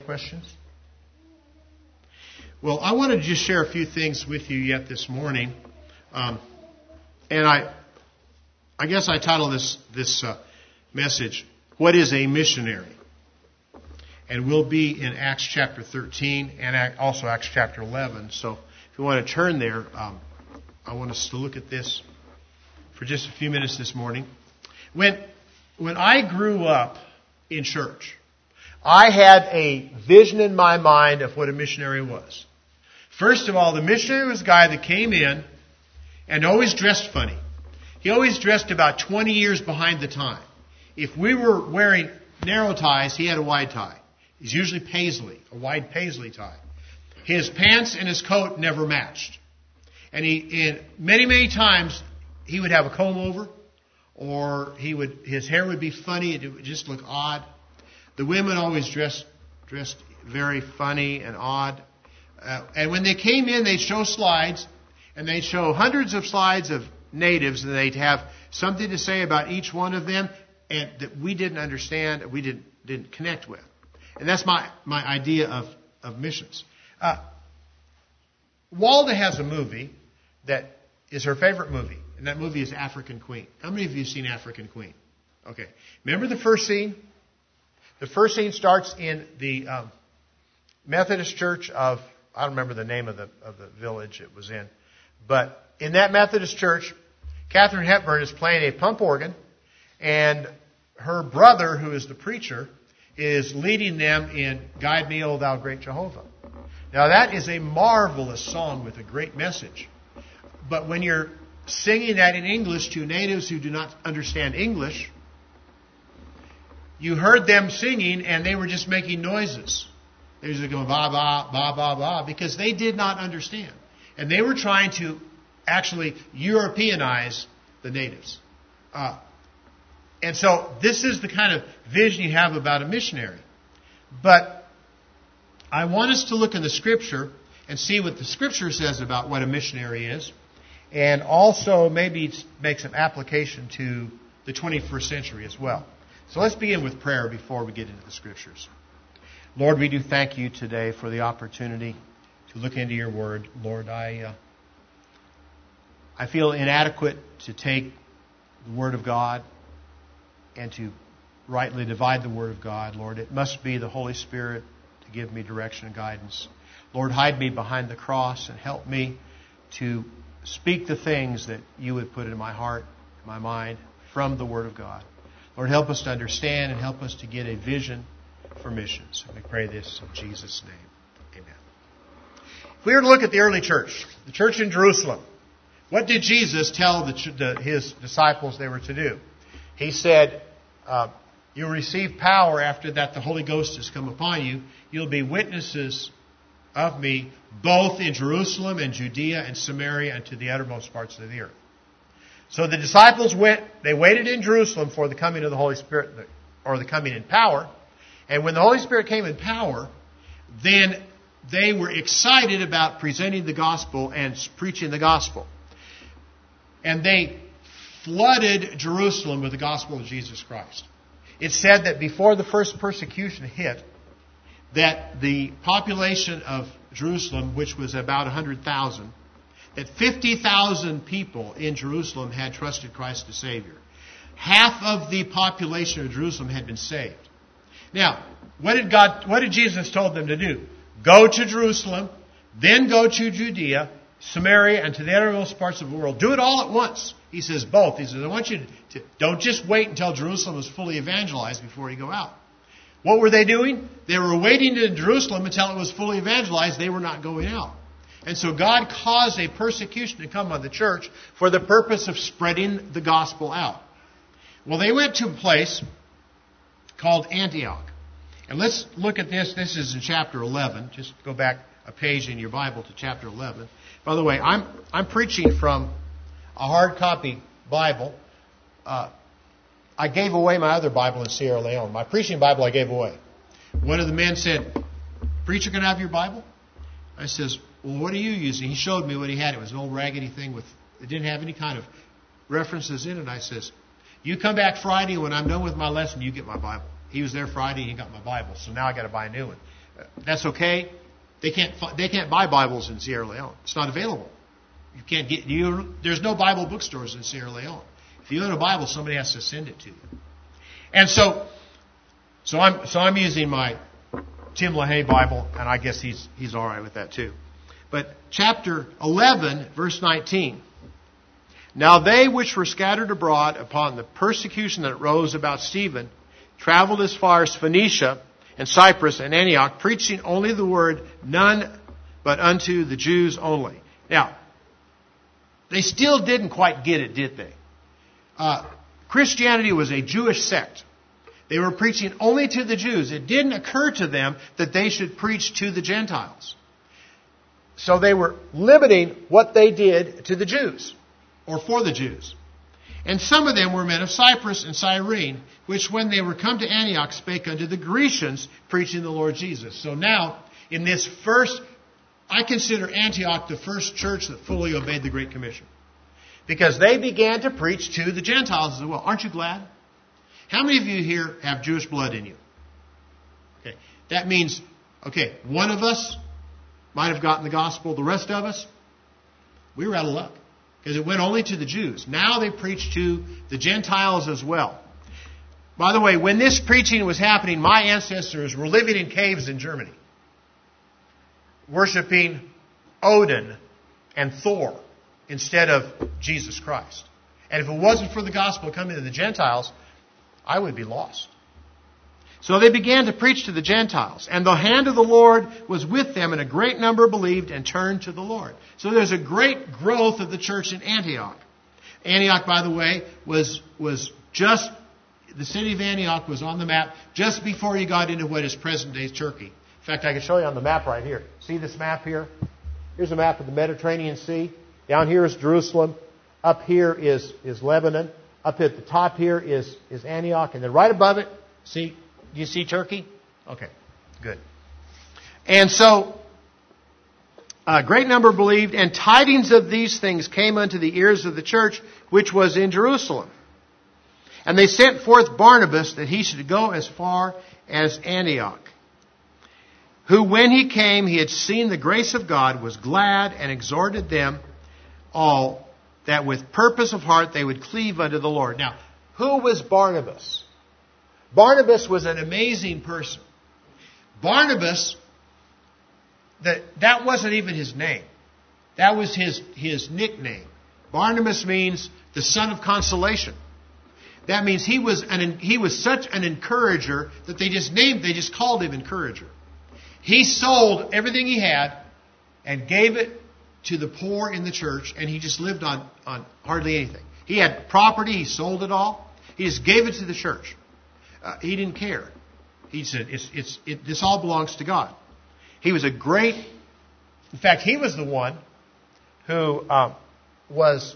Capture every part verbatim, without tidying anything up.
Questions? Well, I wanted to just share a few things with you yet this morning, um, and I, I guess I titled this this uh, message, "What is a Missionary?" And we'll be in Acts chapter thirteen and also Acts chapter eleven. So, if you want to turn there, um, I want us to look at this for just a few minutes this morning. When when I grew up in church, I had a vision in my mind of what a missionary was. First of all, the missionary was a guy that came in and always dressed funny. He always dressed about twenty years behind the time. If we were wearing narrow ties, he had a wide tie. He's usually paisley, a wide paisley tie. His pants and his coat never matched. And he, and many, many times, he would have a comb over, or he would, his hair would be funny, it would just look odd. The women always dressed dressed very funny and odd. Uh, and when they came in, they'd show slides, and they'd show hundreds of slides of natives, and they'd have something to say about each one of them, and that we didn't understand, we didn't didn't connect with. And that's my, my idea of, of missions. Uh, Walda has a movie that is her favorite movie, and that movie is African Queen. How many of you have seen African Queen? Okay. Remember the first scene? The first scene starts in the um, Methodist Church of, I don't remember the name of the of the village it was in, but in that Methodist church, Katharine Hepburn is playing a pump organ, and her brother, who is the preacher, is leading them in Guide Me, O Thou Great Jehovah. Now that is a marvelous song with a great message. But when you're singing that in English to natives who do not understand English, you heard them singing, and they were just making noises. They were just going ba ba ba ba ba because they did not understand, and they were trying to actually Europeanize the natives. Uh, and so this is the kind of vision you have about a missionary. But I want us to look in the Scripture and see what the Scripture says about what a missionary is, and also maybe make some application to the twenty-first century as well. So let's begin with prayer before we get into the Scriptures. Lord, we do thank you today for the opportunity to look into your Word. Lord, I uh, I feel inadequate to take the Word of God and to rightly divide the Word of God. Lord, it must be the Holy Spirit to give me direction and guidance. Lord, hide me behind the cross and help me to speak the things that you would put in my heart, my mind, from the Word of God. Lord, help us to understand and help us to get a vision for missions. We pray this in Jesus' name. Amen. If we were to look at the early church, the church in Jerusalem, what did Jesus tell the, the, his disciples they were to do? He said, uh, you'll receive power after that the Holy Ghost has come upon you. You'll be witnesses of me both in Jerusalem and Judea and Samaria and to the uttermost parts of the earth. So the disciples went, they waited in Jerusalem for the coming of the Holy Spirit, or the coming in power. And when the Holy Spirit came in power, then they were excited about presenting the gospel and preaching the gospel. And they flooded Jerusalem with the gospel of Jesus Christ. It's said that before the first persecution hit, that the population of Jerusalem, which was about one hundred thousand, that fifty thousand people in Jerusalem had trusted Christ as Savior. Half of the population of Jerusalem had been saved. Now, what did God, what did Jesus told them to do? Go to Jerusalem, then go to Judea, Samaria, and to the uttermost parts of the world. Do it all at once. He says both. He says, I want you to, to don't just wait until Jerusalem is fully evangelized before you go out. What were they doing? They were waiting in Jerusalem until it was fully evangelized. They were not going out. And so God caused a persecution to come on the church for the purpose of spreading the gospel out. Well, they went to a place called Antioch. And let's look at this. This is in chapter eleven. Just go back a page in your Bible to chapter eleven. By the way, I'm I'm preaching from a hard copy Bible. Uh, I gave away my other Bible in Sierra Leone. My preaching Bible I gave away. One of the men said, "Preacher, can I have your Bible?" I says, "Well, what are you using?" He showed me what he had. It was an old raggedy thing with it didn't have any kind of references in it. I says, "You come back Friday when I'm done with my lesson, you get my Bible." He was there Friday, he got my Bible. So now I got to buy a new one. That's okay. They can't they can't buy Bibles in Sierra Leone. It's not available. You can't get you. There's no Bible bookstores in Sierra Leone. If you own a Bible, somebody has to send it to you. And so, so I'm so I'm using my Tim LaHaye Bible, and I guess he's he's all right with that too. But chapter eleven, verse nineteen. Now they which were scattered abroad upon the persecution that rose about Stephen traveled as far as Phoenicia and Cyprus and Antioch, preaching only the word, none but unto the Jews only. Now, they still didn't quite get it, did they? Uh, Christianity was a Jewish sect. They were preaching only to the Jews. It didn't occur to them that they should preach to the Gentiles. So they were limiting what they did to the Jews, or for the Jews. And some of them were men of Cyprus and Cyrene, which when they were come to Antioch spake unto the Grecians, preaching the Lord Jesus. So now, in this first, I consider Antioch the first church that fully obeyed the Great Commission. Because they began to preach to the Gentiles as well. Aren't you glad? How many of you here have Jewish blood in you? Okay, that means, okay, one of us might have gotten the gospel. The rest of us, we were out of luck. Because it went only to the Jews. Now they preach to the Gentiles as well. By the way, when this preaching was happening, my ancestors were living in caves in Germany, worshiping Odin and Thor instead of Jesus Christ. And if it wasn't for the gospel coming to the Gentiles, I would be lost. So they began to preach to the Gentiles. And the hand of the Lord was with them, and a great number believed and turned to the Lord. So there's a great growth of the church in Antioch. Antioch, by the way, was, was just, the city of Antioch was on the map just before you got into what is present-day Turkey. In fact, I can show you on the map right here. See this map here? Here's a map of the Mediterranean Sea. Down here is Jerusalem. Up here is, is Lebanon. Up at the top here is, is Antioch. And then right above it, see, do you see Turkey? Okay, good. And so, a great number believed, and tidings of these things came unto the ears of the church, which was in Jerusalem. And they sent forth Barnabas, that he should go as far as Antioch. Who, when he came, he had seen the grace of God, was glad, and exhorted them all, that with purpose of heart they would cleave unto the Lord. Now, who was Barnabas? Barnabas was an amazing person. Barnabas, that, that wasn't even his name. That was his, his nickname. Barnabas means the son of consolation. That means he was an, he was such an encourager that they just named, they just called him encourager. He sold everything he had and gave it to the poor in the church, and he just lived on, on hardly anything. He had property, he sold it all. He just gave it to the church. Uh, he didn't care. He said, "It's it's it, this all belongs to God." He was a great. In fact, he was the one who um, was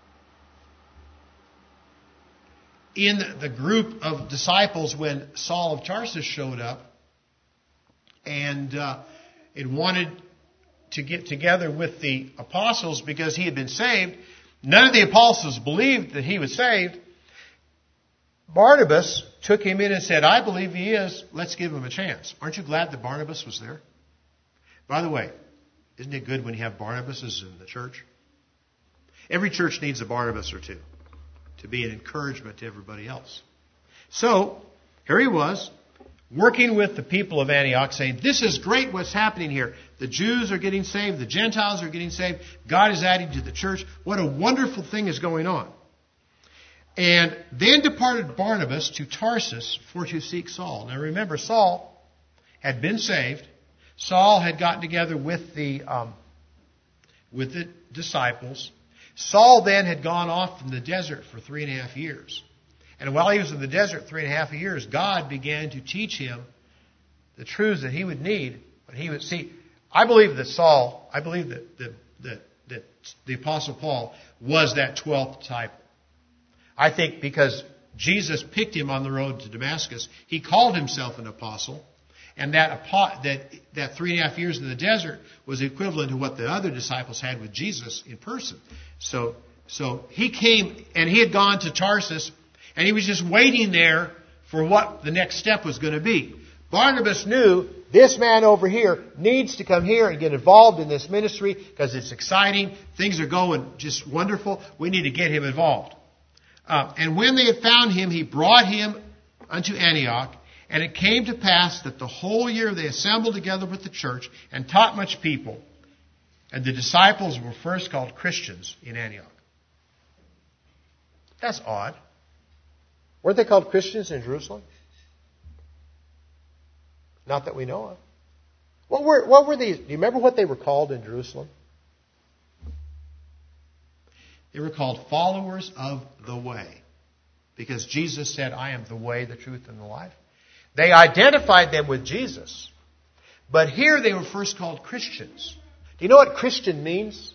in the group of disciples when Saul of Tarsus showed up, and uh, it wanted to get together with the apostles because he had been saved. None of the apostles believed that he was saved. Barnabas took him in and said, "I believe he is. Let's give him a chance." Aren't you glad that Barnabas was there? By the way, isn't it good when you have Barnabases in the church? Every church needs a Barnabas or two to be an encouragement to everybody else. So, here he was, working with the people of Antioch, saying, "This is great what's happening here. The Jews are getting saved. The Gentiles are getting saved. God is adding to the church. What a wonderful thing is going on." And then departed Barnabas to Tarsus for to seek Saul. Now remember, Saul had been saved. Saul had gotten together with the um, with the disciples. Saul then had gone off in the desert for three and a half years. And while he was in the desert three and a half years, God began to teach him the truths that he would need. But he would see. I believe that Saul. I believe that that that, that the Apostle Paul was that twelfth disciple. I think because Jesus picked him on the road to Damascus, he called himself an apostle, and that that that three and a half years in the desert was equivalent to what the other disciples had with Jesus in person. So, so he came, and he had gone to Tarsus, and he was just waiting there for what the next step was going to be. Barnabas knew this man over here needs to come here and get involved in this ministry because it's exciting. Things are going just wonderful. We need to get him involved. Uh, and when they had found him, he brought him unto Antioch. And it came to pass that the whole year they assembled together with the church and taught much people. And the disciples were first called Christians in Antioch. That's odd. Weren't they called Christians in Jerusalem? Not that we know of. What were, what were these? Do you remember what they were called in Jerusalem? They were called followers of the way. Because Jesus said, I am the way, the truth, and the life. They identified them with Jesus. But here they were first called Christians. Do you know what Christian means?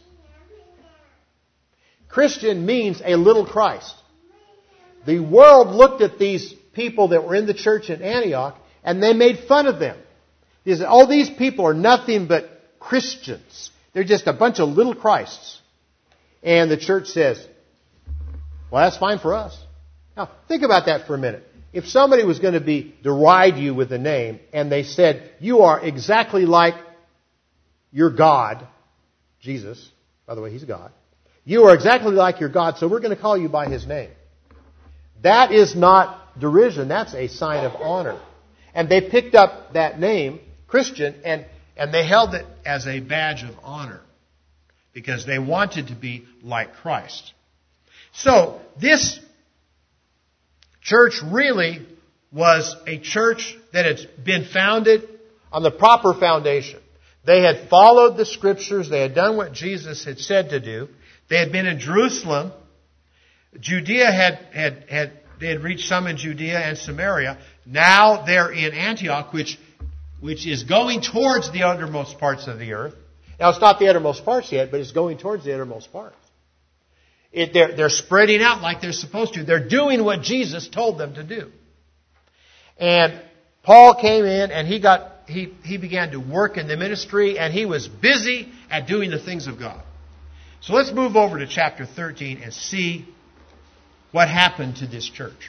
Christian means a little Christ. The world looked at these people that were in the church in Antioch and they made fun of them. They said, oh, these people are nothing but Christians. They're just a bunch of little Christs. And the church says, well, that's fine for us. Now, think about that for a minute. If somebody was going to be deride you with a name and they said, you are exactly like your God, Jesus, by the way, He's God. You are exactly like your God, so we're going to call you by His name. That is not derision. That's a sign of honor. And they picked up that name, Christian, and, and they held it as a badge of honor because they wanted to be like Christ. So, this church really was a church that had been founded on the proper foundation. They had followed the Scriptures. They had done what Jesus had said to do. They had been in Jerusalem. Judea had, had, had, they had reached some in Judea and Samaria. Now they're in Antioch, which, which is going towards the uttermost parts of the earth. Now it's not the uttermost parts yet, but it's going towards the uttermost parts. It, they're, they're spreading out like they're supposed to. They're doing what Jesus told them to do. And Paul came in and he got he, he began to work in the ministry and he was busy at doing the things of God. So let's move over to chapter thirteen and see what happened to this church.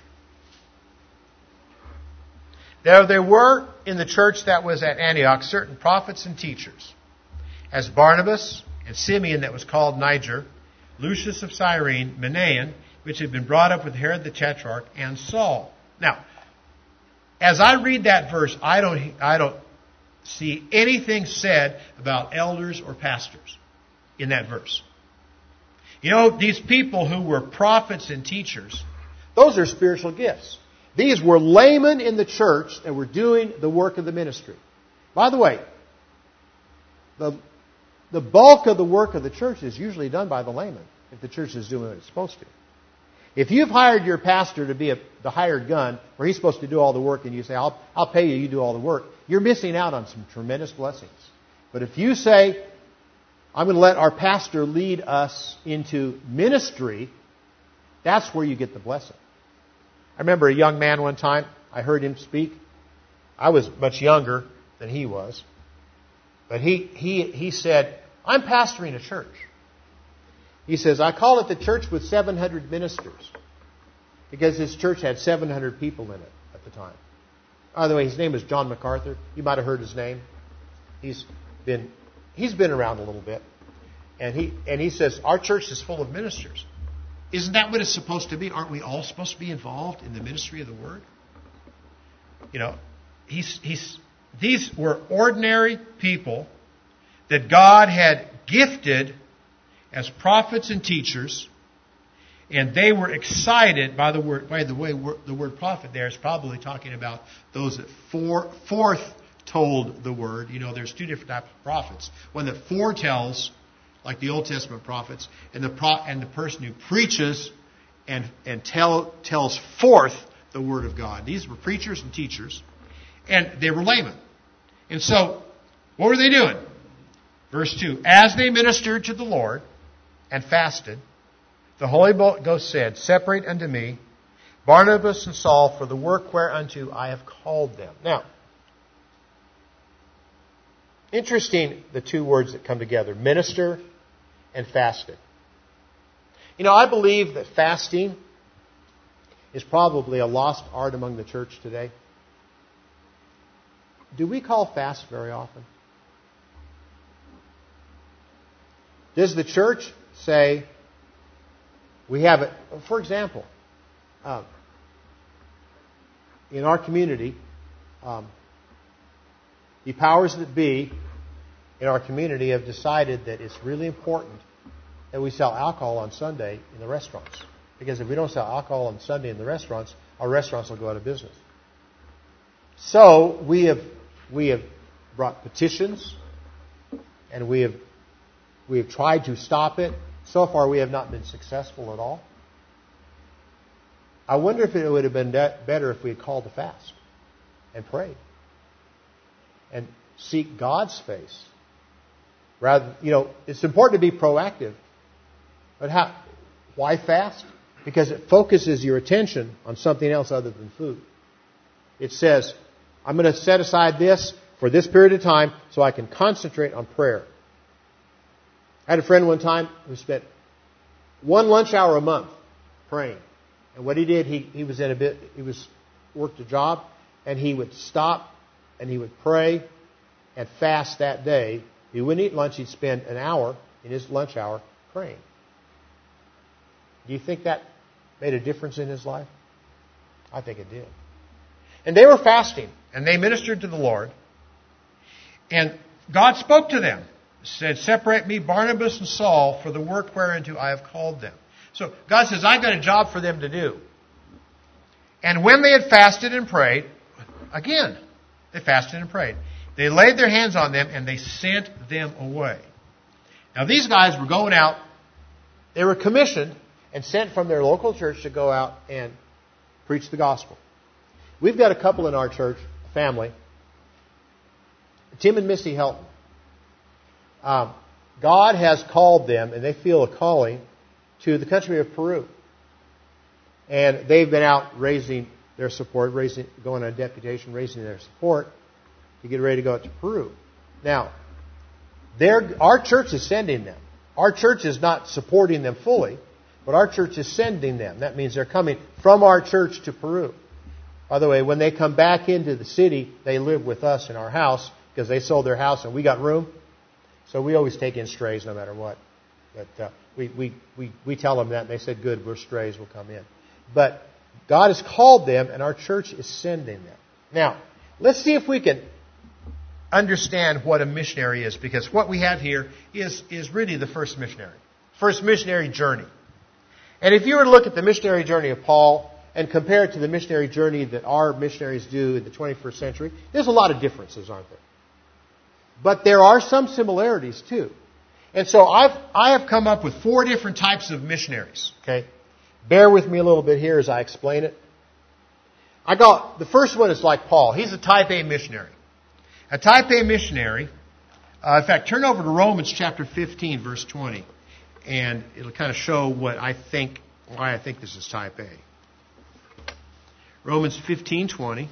Now there were in the church that was at Antioch certain prophets and teachers, as Barnabas and Simeon that was called Niger, Lucius of Cyrene, Manaen, which had been brought up with Herod the Tetrarch, and Saul. Now, as I read that verse, I don't, I don't see anything said about elders or pastors in that verse. You know, these people who were prophets and teachers, those are spiritual gifts. These were laymen in the church that were doing the work of the ministry. By the way, the The bulk of the work of the church is usually done by the layman, if the church is doing what it's supposed to. If you've hired your pastor to be a, the hired gun, where he's supposed to do all the work, and you say, I'll, I'll pay you, you do all the work, you're missing out on some tremendous blessings. But if you say, I'm going to let our pastor lead us into ministry, that's where you get the blessing. I remember a young man one time, I heard him speak. I was much younger than he was. But he, he, he said, I'm pastoring a church. He says, I call it the church with seven hundred ministers. Because his church had seven hundred people in it at the time. By the way, his name is John MacArthur. You might have heard his name. He's been, he's been around a little bit. And he, and he says, our church is full of ministers. Isn't that what it's supposed to be? Aren't we all supposed to be involved in the ministry of the Word? You know, he's, he's, these were ordinary people that God had gifted as prophets and teachers, and they were excited by the word. By the way, the word prophet there is probably talking about those that fore, forth told the word. You know, there's two different types of prophets. One that foretells, like the Old Testament prophets, and the pro, and the person who preaches and and tell tells forth the word of God. These were preachers and teachers, and they were laymen. And so, what were they doing? Verse two, as they ministered to the Lord and fasted, the Holy Ghost said, separate unto me Barnabas and Saul for the work whereunto I have called them. Now, interesting, the two words that come together, minister and fasted. You know, I believe that fasting is probably a lost art among the church today. do we call fast very often? Does the church say, we have it, for example, uh, in our community, um, the powers that be in our community have decided that it's really important that we sell alcohol on Sunday in the restaurants. Because if we don't sell alcohol on Sunday in the restaurants, our restaurants will go out of business. So we have we have brought petitions, and we have we have tried to stop it. So far, we have not been successful at all. I wonder if it would have been better if we had called a fast and prayed and seek God's face. Rather, you know, it's important to be proactive. But how? Why fast? Because it focuses your attention on something else other than food. It says, I'm going to set aside this for this period of time so I can concentrate on prayer. I had a friend one time who spent one lunch hour a month praying. And what he did, he, he was in a bit, he was worked a job, and he would stop and he would pray and fast that day. He wouldn't eat lunch. He'd spend an hour in his lunch hour praying. Do you think that made a difference in his life? I think it did. And they were fasting, and they ministered to the Lord. And God spoke to them, said, separate me, Barnabas and Saul, for the work whereunto I have called them. So God says, I've got a job for them to do. And when they had fasted and prayed, again, they fasted and prayed. They laid their hands on them, and they sent them away. Now, these guys were going out. They were commissioned and sent from their local church to go out and preach the gospel. We've got a couple in our church, a family, Tim and Missy Helton. Um, God has called them, and they feel a calling to the country of Peru. And they've been out raising their support, raising, going on deputation, raising their support to get ready to go out to Peru. Now, our church is sending them. Our church is not supporting them fully, but our church is sending them. That means they're coming from our church to Peru. By the way, when they come back into the city, they live with us in our house because they sold their house and we got room. So we always take in strays no matter what. But uh, we, we, we, we tell them that, and they said, good, we're strays, we'll come in. But God has called them, and our church is sending them. Now, let's see if we can understand what a missionary is, because what we have here is, is really the first missionary, first missionary journey. And if you were to look at the missionary journey of Paul and compare it to the missionary journey that our missionaries do in the twenty-first century, there's a lot of differences, aren't there? But there are some similarities too. And so I've, I have come up with four different types of missionaries. Okay? Bear with me a little bit here as I explain it. I got, the first one is like Paul. He's a type A missionary. A type A missionary, uh, in fact, turn over to Romans chapter fifteen, verse twenty. And it'll kind of show what I think, why I think this is type A. Romans fifteen twenty.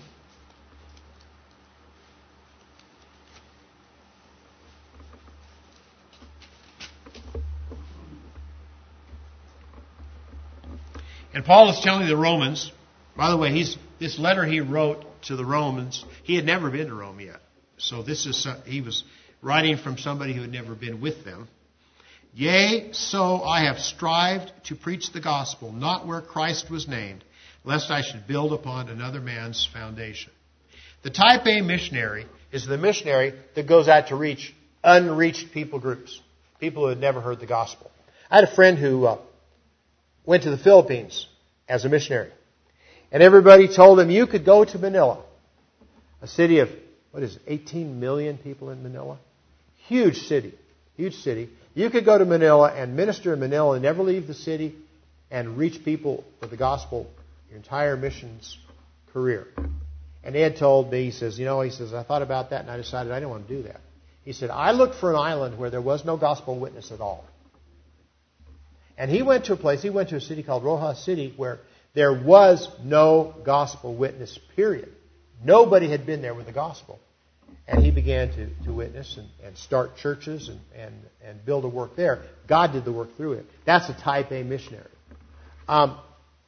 And Paul is telling the Romans, by the way, he's this letter he wrote to the Romans, he had never been to Rome yet. So this is, he was writing from somebody who had never been with them. Yea, so I have strived to preach the gospel, not where Christ was named, lest I should build upon another man's foundation. The type A missionary is the missionary that goes out to reach unreached people groups, people who had never heard the gospel. I had a friend who uh, went to the Philippines as a missionary. And everybody told him, you could go to Manila, a city of, what is it, eighteen million people in Manila? Huge city, huge city. You could go to Manila and minister in Manila and never leave the city and reach people with the gospel your entire missions career. And Ed told me, he says, you know, he says, I thought about that and I decided I didn't want to do that. He said, I looked for an island where there was no gospel witness at all. And he went to a place, he went to a city called Rojas City where there was no gospel witness, period. Nobody had been there with the gospel. And he began to, to witness and, and start churches and, and, and build a work there. God did the work through it. That's a type A missionary. Um,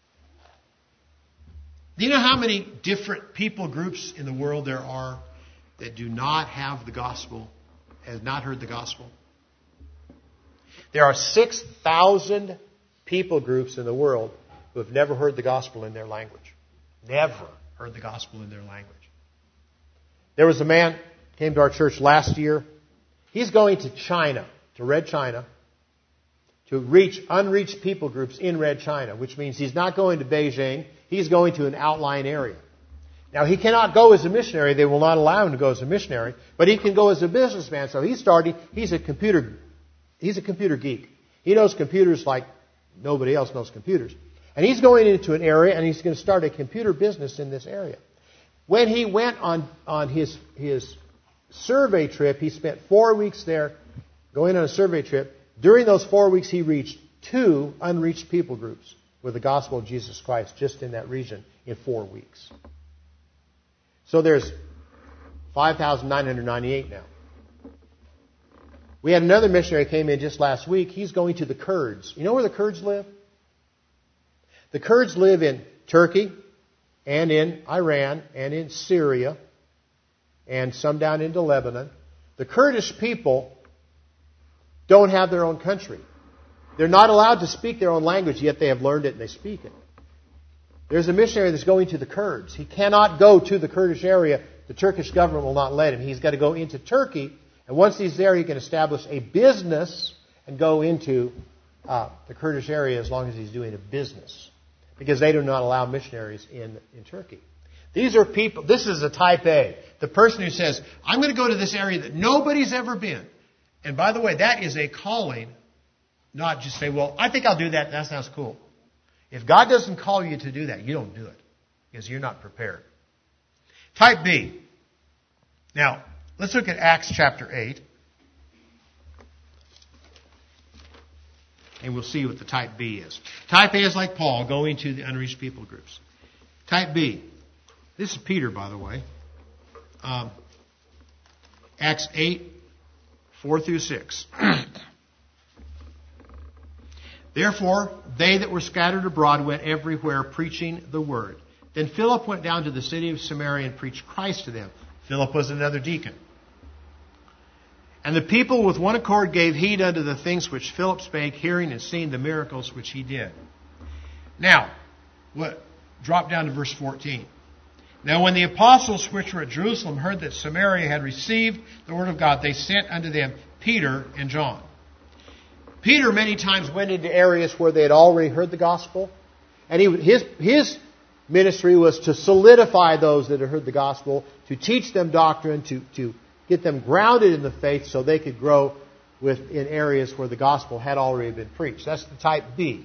do you know how many different people groups in the world there are? that do not have the gospel, have not heard the gospel? There are six thousand people groups in the world who have never heard the gospel in their language. Never heard the gospel in their language. There was a man came to our church last year. He's going to China, to Red China, to reach unreached people groups in Red China, which means he's not going to Beijing. He's going to an outlying area. Now, he cannot go as a missionary. They will not allow him to go as a missionary. But he can go as a businessman. So he's starting. He's a computer. He's a computer geek. He knows computers like nobody else knows computers. And he's going into an area, and he's going to start a computer business in this area. When he went on, on his, his survey trip, he spent four weeks there going on a survey trip. During those four weeks, he reached two unreached people groups with the gospel of Jesus Christ just in that region in four weeks. So there's five thousand nine hundred ninety-eight now. We had another missionary came in just last week. He's going to the Kurds. You know where the Kurds live? The Kurds live in Turkey and in Iran and in Syria and some down into Lebanon. The Kurdish people don't have their own country. They're not allowed to speak their own language, yet they have learned it and they speak it. There's a missionary that's going to the Kurds. He cannot go to the Kurdish area. The Turkish government will not let him. He's got to go into Turkey. And once he's there, he can establish a business and go into uh, the Kurdish area as long as he's doing a business. Because they do not allow missionaries in, in Turkey. These are people, this is a type A. The person who says, I'm going to go to this area that nobody's ever been. And by the way, that is a calling, not just say, well, I think I'll do that. That sounds cool. If God doesn't call you to do that, you don't do it. Because you're not prepared. Type B. Now, let's look at Acts chapter eight. And we'll see what the type B is. Type A is like Paul, going to the unreached people groups. Type B. This is Peter, by the way. Um, Acts eight, four through six. Therefore, they that were scattered abroad went everywhere preaching the word. Then Philip went down to the city of Samaria and preached Christ to them. Philip was another deacon. And the people with one accord gave heed unto the things which Philip spake, hearing and seeing the miracles which he did. Now, what? Drop down to verse fourteen. Now when the apostles which were at Jerusalem heard that Samaria had received the word of God, they sent unto them Peter and John. Peter many times went into areas where they had already heard the gospel. And he, his, his ministry was to solidify those that had heard the gospel, to teach them doctrine, to, to get them grounded in the faith so they could grow with, in areas where the gospel had already been preached. That's the type B.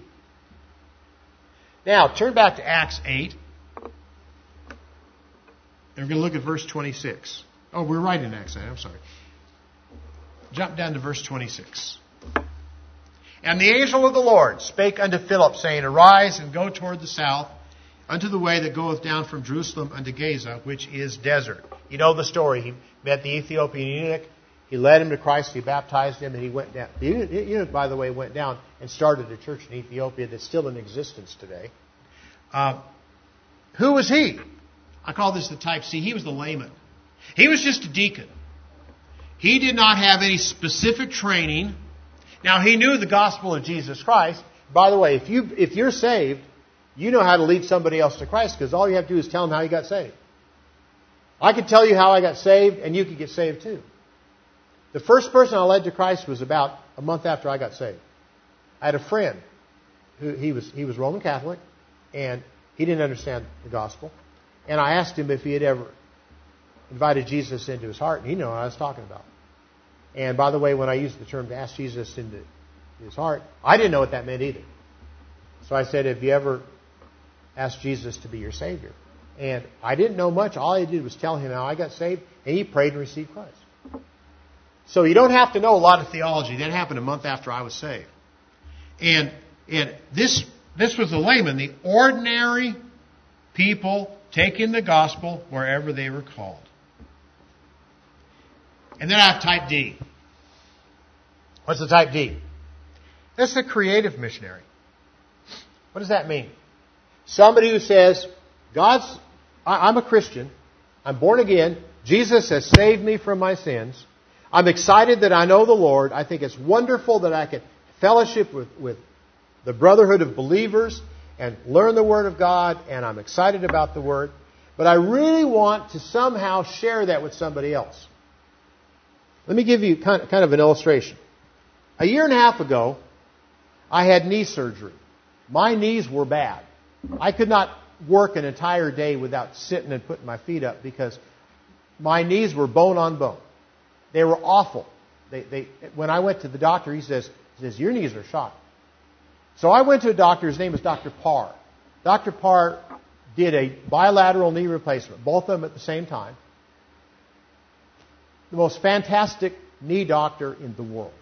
Now, turn back to Acts eight. And we're going to look at verse twenty-six. Oh, we're right in Acts eight. I'm sorry. Jump down to verse twenty-six. And the angel of the Lord spake unto Philip, saying, Arise and go toward the south, unto the way that goeth down from Jerusalem unto Gaza, which is desert. You know the story. He met the Ethiopian eunuch. He led him to Christ. He baptized him, and he went down. The eunuch, by the way, went down and started a church in Ethiopia that's still in existence today. Uh, who was he? I call this the type C. He was the layman. He was just a deacon. He did not have any specific training. Now, he knew the gospel of Jesus Christ. By the way, if, you, if you're saved, you know how to lead somebody else to Christ, because all you have to do is tell them how you got saved. I could tell you how I got saved, and you could get saved too. The first person I led to Christ was about a month after I got saved. I had a friend who he was he was Roman Catholic, and he didn't understand the gospel. And I asked him if he had ever invited Jesus into his heart, and he knew what I was talking about. And by the way, when I used the term to ask Jesus into his heart, I didn't know what that meant either. So I said, have you ever asked Jesus to be your Savior? And I didn't know much. All I did was tell him how I got saved, and he prayed and received Christ. So you don't have to know a lot of theology. That happened a month after I was saved. And, and this, this was the layman, the ordinary people taking the gospel wherever they were called. And then I have type D. What's the type D? That's the creative missionary. What does that mean? Somebody who says, God's, I'm a Christian, I'm born again, Jesus has saved me from my sins. I'm excited that I know the Lord. I think it's wonderful that I can fellowship with, with the brotherhood of believers and learn the Word of God, and I'm excited about the Word. But I really want to somehow share that with somebody else. Let me give you kind of an illustration. A year and a half ago, I had knee surgery. My knees were bad. I could not work an entire day without sitting and putting my feet up because my knees were bone on bone. They were awful. They, they, when I went to the doctor, he says, he says, your knees are shot. So I went to a doctor. His name is Doctor Parr. Doctor Parr did a bilateral knee replacement, both of them at the same time. The most fantastic knee doctor in the world.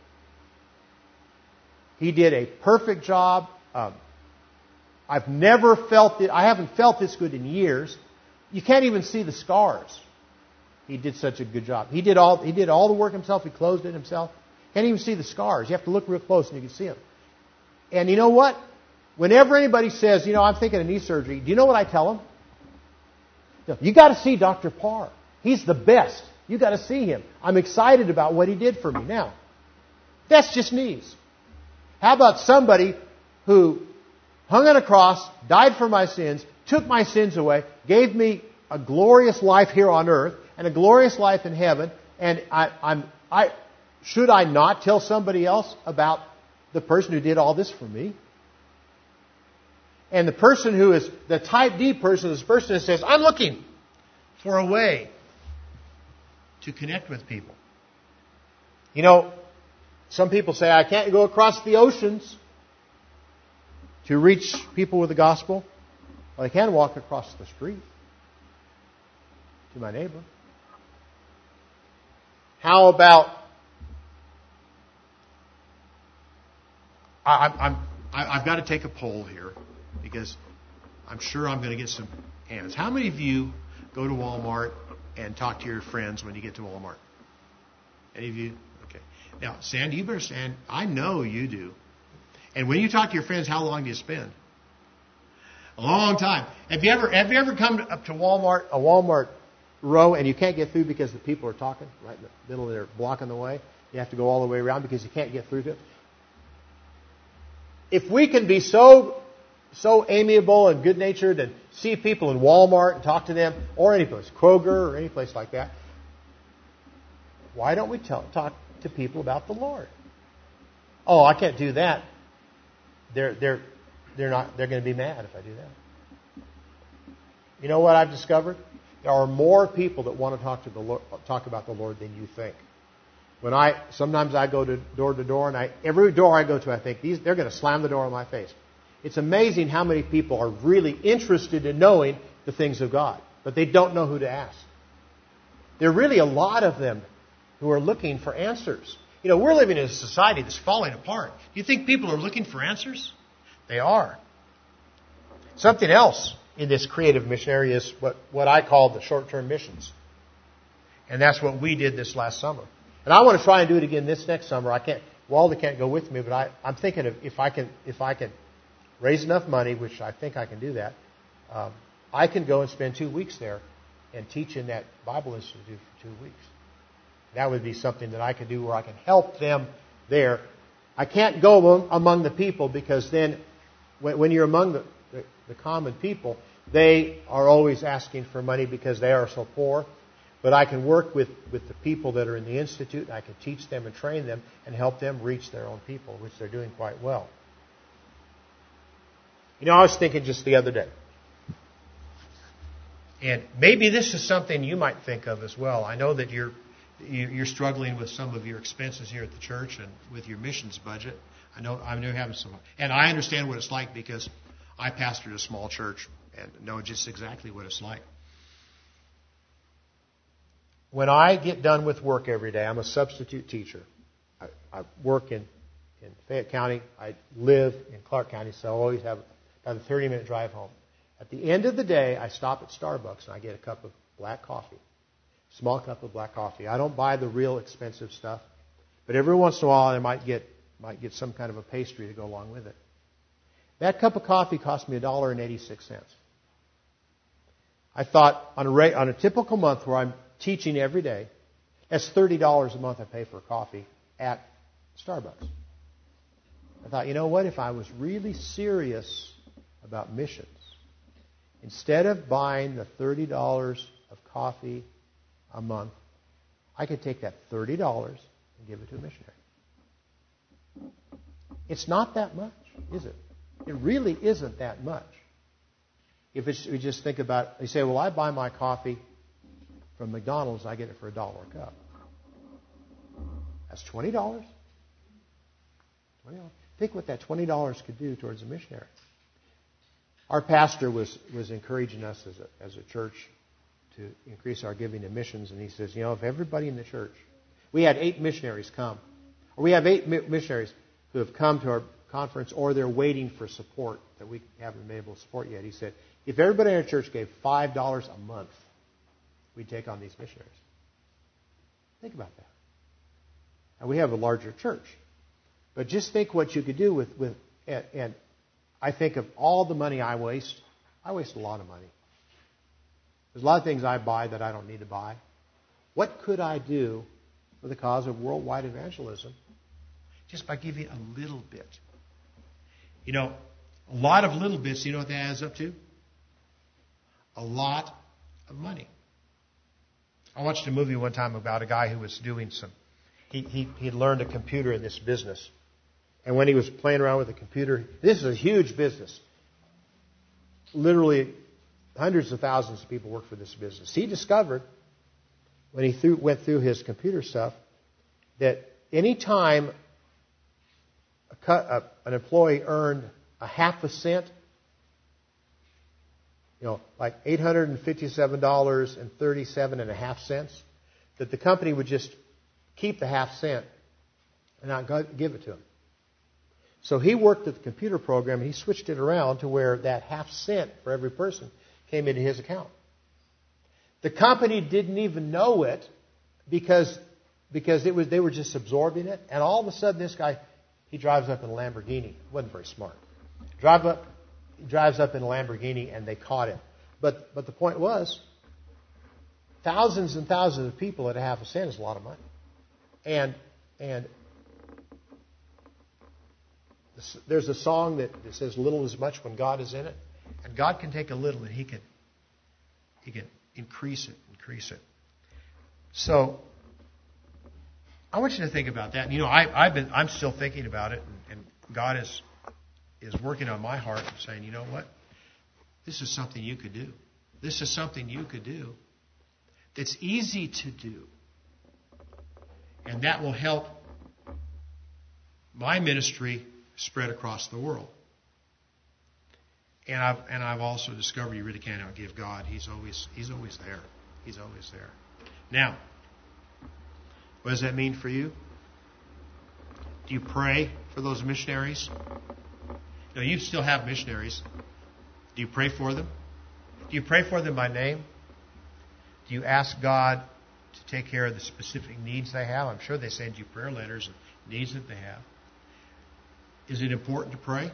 He did a perfect job. Um, I've never felt it. I haven't felt this good in years. You can't even see the scars. He did such a good job. He did all. He did all the work himself. He closed it himself. Can't even see the scars. You have to look real close and you can see them. And you know what? Whenever anybody says, you know, I'm thinking of knee surgery, do you know what I tell them? You got to see Doctor Parr. He's the best. You got to see him. I'm excited about what he did for me. Now, that's just knees. How about somebody who hung on a cross, died for my sins, took my sins away, gave me a glorious life here on earth and a glorious life in heaven, and I, I'm, I, should I not tell somebody else about the person who did all this for me? And the person who is the type D person is the person that says, I'm looking for a way to connect with people. You know, some people say, I can't go across the oceans to reach people with the gospel. Well, I can walk across the street to my neighbor. How about I, I'm, I, I've got to take a poll here because I'm sure I'm going to get some hands. How many of you go to Walmart and talk to your friends when you get to Walmart? Any of you? Okay. Now, Sandy, you better stand. I know you do. And when you talk to your friends, how long do you spend? A long time. Have you ever have you ever come up to Walmart, a Walmart row, and you can't get through because the people are talking right in the middle, they're blocking the way? You have to go all the way around because you can't get through to it. If we can be so so amiable and good-natured and see people in Walmart and talk to them, or any place, Kroger or any place like that, why don't we tell, talk to people about the Lord? Oh, I can't do that. They're they're they're not they're going to be mad if I do that. You know what I've discovered? There are more people that want to talk to the Lord, talk about the Lord than you think. When I sometimes I go to door to door, and I every door I go to, I think these they're going to slam the door in my face. It's amazing how many people are really interested in knowing the things of God, but they don't know who to ask. There are really a lot of them who are looking for answers. You know, we're living in a society that's falling apart. Do you think people are looking for answers? They are. Something else in this creative missionary is what, what I call the short-term missions. And that's what we did this last summer. And I want to try and do it again this next summer. I can't, Walter can't go with me, but I, I'm thinking of if I can, if I can raise enough money, which I think I can do that, um, I can go and spend two weeks there and teach in that Bible Institute for two weeks. That would be something that I could do where I can help them there. I can't go among the people because then when you're among the, the, the common people, they are always asking for money because they are so poor. But I can work with, with the people that are in the Institute, and I can teach them and train them and help them reach their own people, which they're doing quite well. You know, I was thinking just the other day, and maybe this is something you might think of as well. I know that you're you're struggling with some of your expenses here at the church and with your missions budget. I know I know you're having some, and I understand what it's like because I pastored a small church and know just exactly what it's like. When I get done with work every day, I'm a substitute teacher. I, I work in, in Fayette County. I live in Clark County, so I always have about a thirty-minute drive home. At the end of the day, I stop at Starbucks and I get a cup of black coffee. Small cup of black coffee. I don't buy the real expensive stuff, but every once in a while I might get might get some kind of a pastry to go along with it. That cup of coffee cost me a dollar and eighty-six cents. I thought on a on a typical month where I'm teaching every day. That's thirty dollars a month I pay for coffee at Starbucks. I thought, you know what? If I was really serious about missions, instead of buying the thirty dollars of coffee a month, I could take that thirty dollars and give it to a missionary. It's not that much, is it? It really isn't that much. If it's, we just think about, you say, well, I buy my coffee from McDonald's, I get it for a dollar a cup. That's twenty dollars. twenty dollars. Think what that twenty dollars could do towards a missionary. Our pastor was, was encouraging us as a, as a church to increase our giving to missions, and he says, you know, if everybody in the church, we had eight missionaries come, or we have eight mi- missionaries who have come to our conference, or they're waiting for support that we haven't been able to support yet. He said, if everybody in our church gave five dollars a month, we'd take on these missionaries. Think about that. And we have a larger church. But just think what you could do with, with and, and I think of all the money I waste, I waste a lot of money. There's a lot of things I buy that I don't need to buy. What could I do for the cause of worldwide evangelism? Just by giving a little bit. You know, a lot of little bits, you know what that adds up to? A lot of money. I watched a movie one time about a guy who was doing some, he, he, he learned a computer in this business. And when he was playing around with the computer, this is a huge business. Literally hundreds of thousands of people work for this business. He discovered, when he threw, went through his computer stuff, that any time a cut, a, an employee earned a half a cent, you know, like eight hundred fifty-seven dollars and thirty-seven and a half cents, that the company would just keep the half cent and not give it to him. So he worked at the computer program, and he switched it around to where that half cent for every person came into his account. The company didn't even know it because, because it was they were just absorbing it. And all of a sudden, this guy, he drives up in a Lamborghini. Wasn't very smart. Drive up, drives up in a Lamborghini, and they caught him. But but the point was, thousands and thousands of people at a half a cent is a lot of money. And and there's a song that says, "Little is much when God is in it," and God can take a little and He can He can increase it, increase it. So I want you to think about that. And, you know, I, I've been I'm still thinking about it, and, and God is is working on my heart and saying, you know what, this is something you could do. This is something you could do that's easy to do, and that will help my ministry spread across the world. And I've and I've also discovered you really can't outgive God. He's always He's always there. He's always there. Now, what does that mean for you? Do you pray for those missionaries? You know, you still have missionaries. Do you pray for them? Do you pray for them by name? Do you ask God to take care of the specific needs they have? I'm sure they send you prayer letters and needs that they have. Is it important to pray?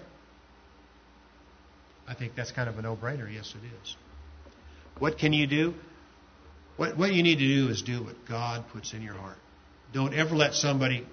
I think that's kind of a no-brainer. Yes, it is. What can you do? What, what you need to do is do what God puts in your heart. Don't ever let somebody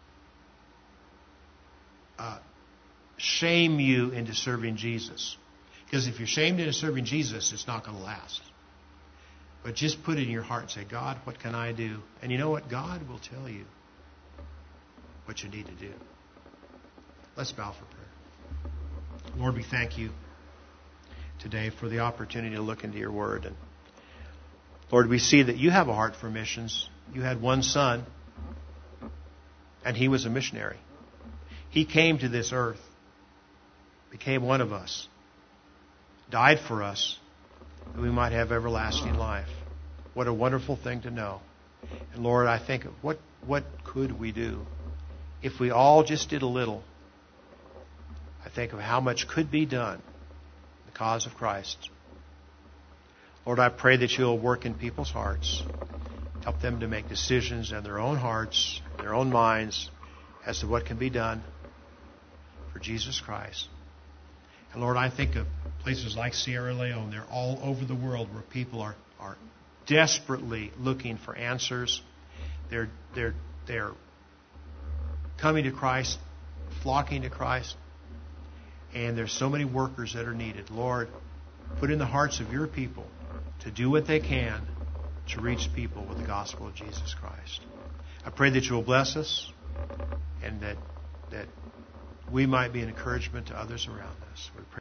uh, shame you into serving Jesus. Because if you're shamed into serving Jesus, it's not going to last. But just put it in your heart and say, God, what can I do? And you know what? God will tell you what you need to do. Let's bow for prayer. Lord, we thank you today for the opportunity to look into your word. And Lord, we see that you have a heart for missions. You had one son, and he was a missionary. He came to this earth, became one of us, died for us, that we might have everlasting life. What a wonderful thing to know. And Lord, I think, what, what could we do if we all just did a little? I think of how much could be done in the cause of Christ. Lord, I pray that you'll work in people's hearts. Help them to make decisions in their own hearts, their own minds, as to what can be done for Jesus Christ. And Lord, I think of places like Sierra Leone. They're all over the world where people are, are desperately looking for answers. They're, they're, they're coming to Christ, flocking to Christ. And there's so many workers that are needed. Lord, put in the hearts of your people to do what they can to reach people with the gospel of Jesus Christ. I pray that you will bless us and that, that we might be an encouragement to others around us. We pray